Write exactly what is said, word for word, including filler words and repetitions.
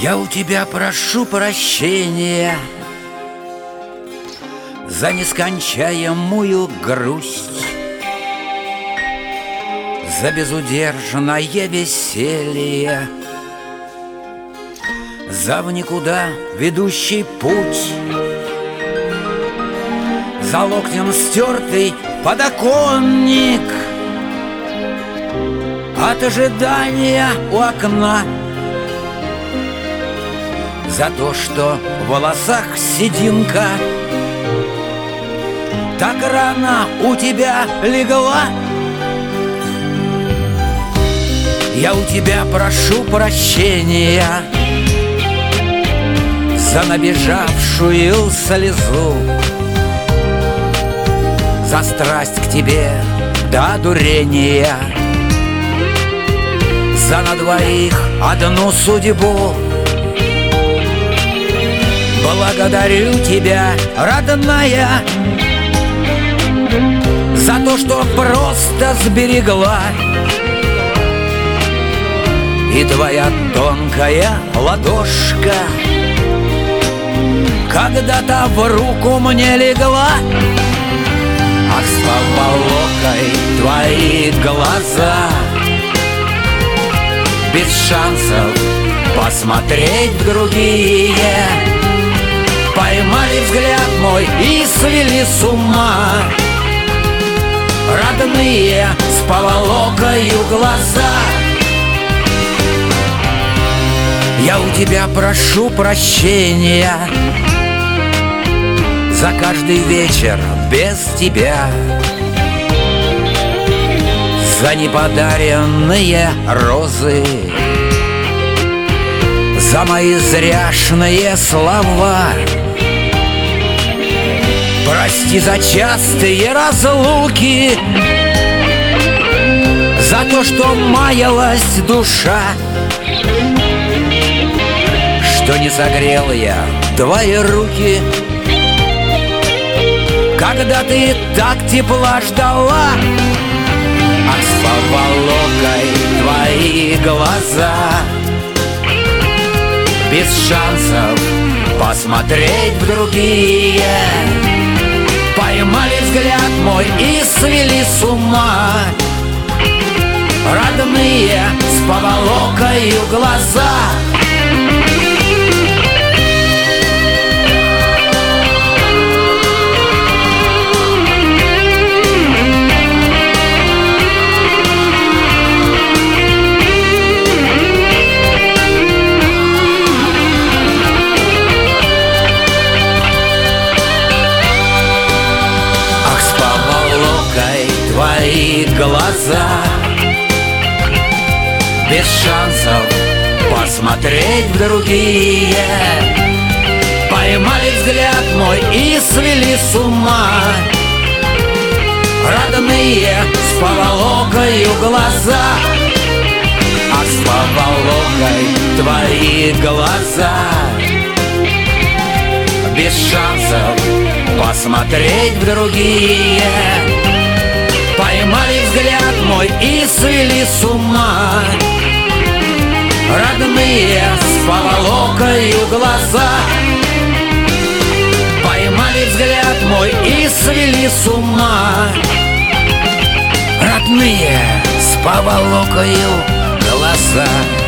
Я у тебя прошу прощения за нескончаемую грусть, за безудержное веселье, за в никуда ведущий путь, за локтем стертый подоконник, от ожидания у окна, за то, что в волосах сединка так рано у тебя легла. Я у тебя прошу прощения за набежавшую слезу, за страсть к тебе до одурения, за на двоих одну судьбу. Благодарю тебя, родная, за то, что просто сберегла. И твоя тонкая ладошка когда-то в руку мне легла. Ах, с поволокой твои глаза, без шансов посмотреть в другие, поймали взгляд мой и свели с ума. Родные, с поволокою глаза, я у тебя прошу прощения за каждый вечер без тебя, за неподаренные розы, за мои зряшные слова. Прости за частые разлуки, за то, что маялась душа, что не согрел я твои руки, когда ты так тепла ждала. Ах, с поволокой твои глаза, без шансов посмотреть в другие, поймали взгляд мой и свели с ума. Родные, с поволокою глаза, твои глаза, без шансов посмотреть в другие, поймали взгляд мой и свели с ума. Родные, с поволокою глаза, а с поволокой твои глаза, без шансов посмотреть в другие, поймали взгляд мой и свели с ума. Родные, с поволокою глаза, поймали взгляд мой и свели с ума. Родные, с поволокою глаза.